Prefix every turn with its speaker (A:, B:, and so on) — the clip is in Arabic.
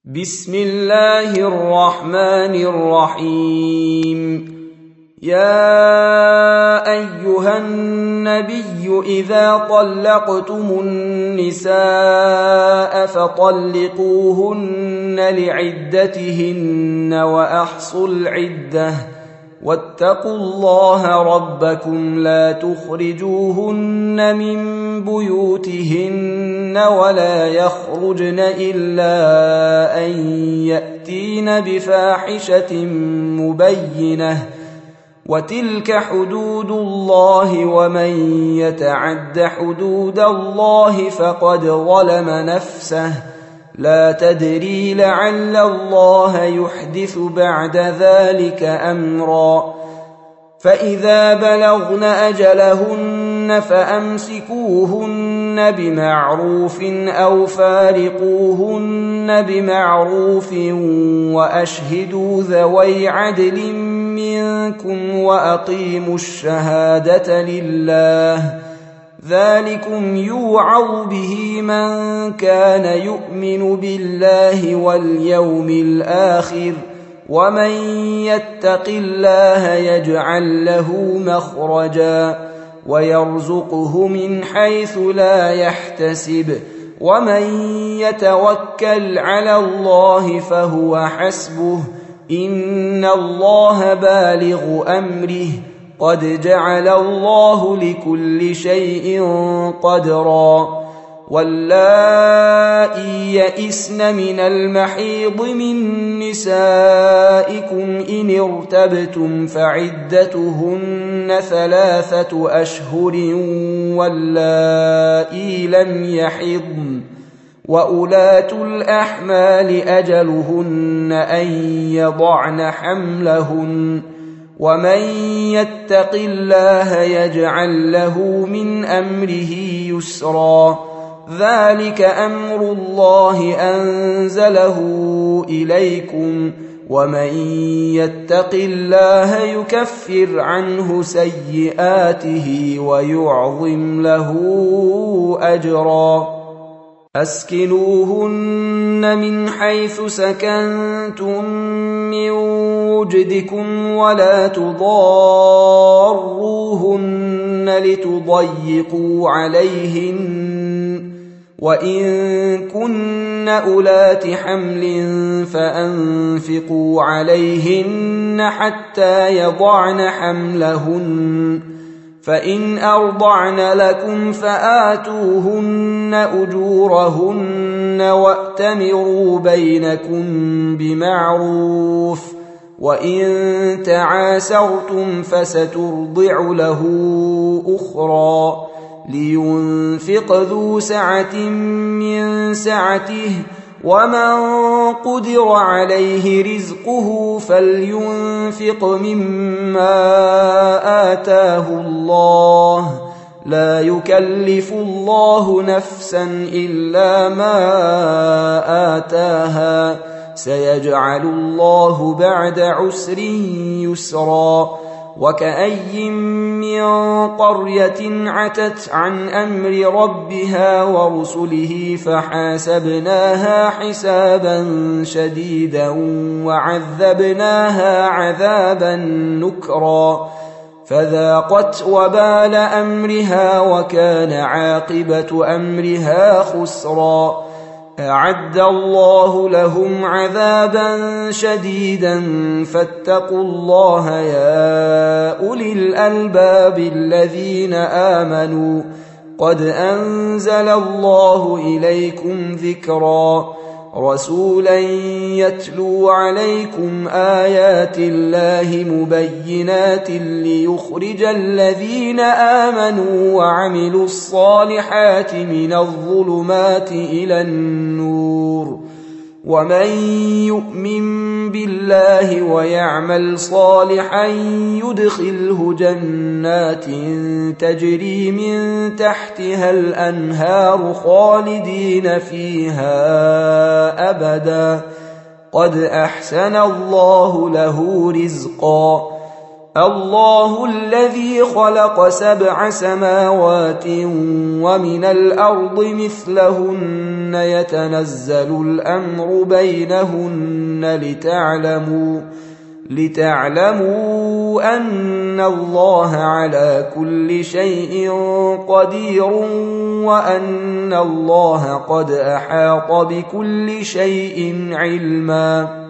A: بسم الله الرحمن الرحيم. يا أيها النبي إذا طلقتم النساء فطلقوهن لعدتهن وأحصوا العدة واتقوا الله ربكم لا تخرجوهن من بيوتهن ولا يخرجن إلا أن يأتين بفاحشة مبينة وتلك حدود الله ومن يتعد حدود الله فقد ظلم نفسه لا تدري لعل الله يحدث بعد ذلك أمرا. فإذا بلغن أجلهن فأمسكوهن بمعروف أو فارقوهن بمعروف وأشهدوا ذوي عدل منكم وأقيموا الشهادة لله ذلكم يوعظ به من كان يؤمن بالله واليوم الآخر ومن يتق الله يجعل له مخرجا ويرزقه من حيث لا يحتسب ومن يتوكل على الله فهو حسبه إن الله بالغ أمره قد جعل الله لكل شيء قدرا. واللائي يئسن من المحيض من نسائكم إن ارتبتم فعدتهن 3 أشهر واللائي لم يحضن وأولاة الأحمال أجلهن أن يضعن حملهن ومن يتق الله يجعل له من أمره يسرا ذلك أمر الله أنزله إليكم ومن يتق الله يكفر عنه سيئاته ويعظم له أجرا. أسكنوهن من حيث سكنتم من وجدكم ولا تضاروهن لتضيقوا عليهن وإن كن أولات حمل فأنفقوا عليهن حتى يضعن حملهن فإن أرضعن لكم فآتوهن أجورهن وأتمروا بينكم بمعروف وإن تعاسرتم فسترضع له أخرى لينفق ذو سعة من سعته ومن قدر عليه رزقه فلينفق مما آتاه الله لا يكلف الله نفسا إلا ما آتاها سيجعل الله بعد عسر يسرا. وكأي من قرية عتت عن أمر ربها ورسله فحاسبناها حسابا شديدا وعذبناها عذابا نكرا فذاقت وبال أمرها وكان عاقبة أمرها خسرا. أعد الله لهم عذابا شديدا فاتقوا الله يا أولي الألباب الذين آمنوا قد أنزل الله إليكم ذكرا رسولا يتلو عليكم آيات الله مبينات ليخرج الذين آمنوا وعملوا الصالحات من الظلمات إلى النور ومن يؤمن بالله ويعمل صالحا يدخله جنات تجري من تحتها الأنهار خالدين فيها أبدا قد أحسن الله له رزقا. الله الذي خلق 7 سماوات ومن الأرض مثلهن يتنزل الأمر بينهن لتعلموا أن الله على كل شيء قدير وأن الله قد أحاط بكل شيء علما